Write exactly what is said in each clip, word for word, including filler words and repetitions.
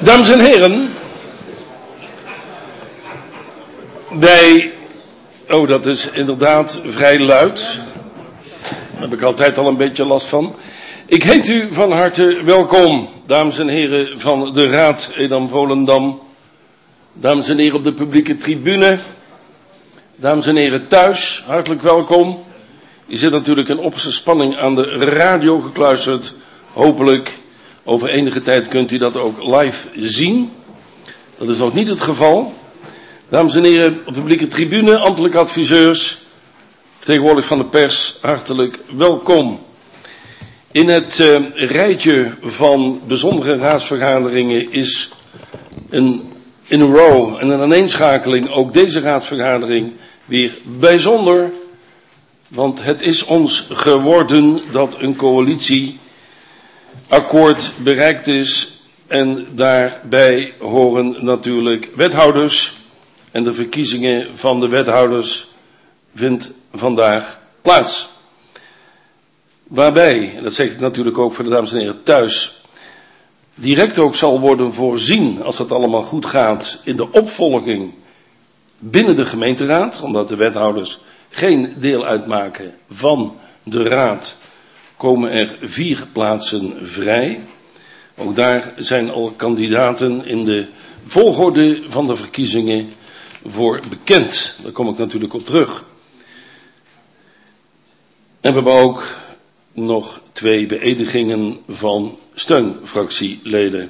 Dames en heren, wij, oh dat is inderdaad vrij luid, daar heb ik altijd al een beetje last van. Ik heet u van harte welkom, dames en heren van de Raad Edam-Volendam, dames en heren op de publieke tribune, dames en heren thuis, hartelijk welkom. Je zit natuurlijk in opperste spanning aan de radio gekluisterd, hopelijk. Over enige tijd kunt u dat ook live zien. Dat is nog niet het geval. Dames en heren op de publieke tribune, ambtelijke adviseurs, vertegenwoordigers van de pers, hartelijk welkom. In het uh, rijtje van bijzondere raadsvergaderingen is een in a row en een aaneenschakeling ook deze raadsvergadering weer bijzonder. Want het is ons geworden dat een coalitie akkoord bereikt is en daarbij horen natuurlijk wethouders en de verkiezingen van de wethouders vindt vandaag plaats. Waarbij, en dat zeg ik natuurlijk ook voor de dames en heren thuis, direct ook zal worden voorzien, als dat allemaal goed gaat, in de opvolging binnen de gemeenteraad, omdat de wethouders geen deel uitmaken van de raad, komen er vier plaatsen vrij. Ook daar zijn al kandidaten in de volgorde van de verkiezingen voor bekend. Daar kom ik natuurlijk op terug. En we hebben ook nog twee beëdigingen van steunfractieleden.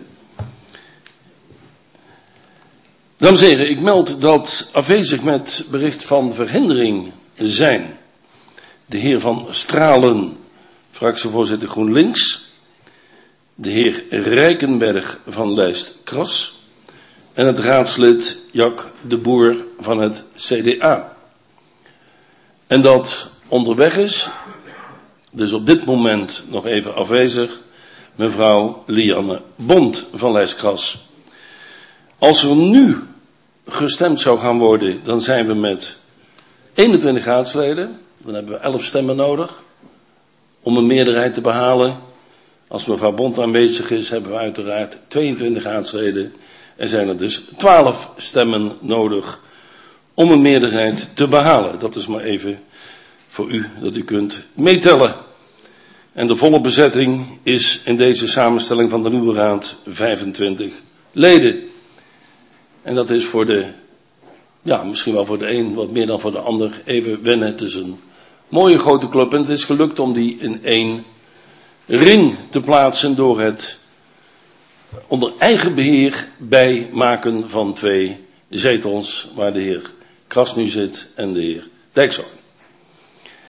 Dames en heren, ik meld dat afwezig met bericht van verhindering zijn de heer Van Stralen, fractievoorzitter GroenLinks, de heer Rijkenberg van lijst Kras en het raadslid Jack de Boer van het C D A. En dat onderweg is, dus op dit moment nog even afwezig, mevrouw Lianne Bond van lijst Kras. Als er nu gestemd zou gaan worden, dan zijn we met eenentwintig raadsleden, dan hebben we elf stemmen nodig om een meerderheid te behalen. Als mevrouw Bond aanwezig is, hebben we uiteraard tweeëntwintig raadsleden. Er zijn er dus twaalf stemmen nodig om een meerderheid te behalen. Dat is maar even voor u, dat u kunt meetellen. En de volle bezetting is in deze samenstelling van de nieuwe raad vijfentwintig leden. En dat is voor de, ja, misschien wel voor de een wat meer dan voor de ander even wennen. Het is een mooie grote club en het is gelukt om die in één ring te plaatsen door het onder eigen beheer bijmaken van twee zetels waar de heer Kras nu zit en de heer Dijkshoorn.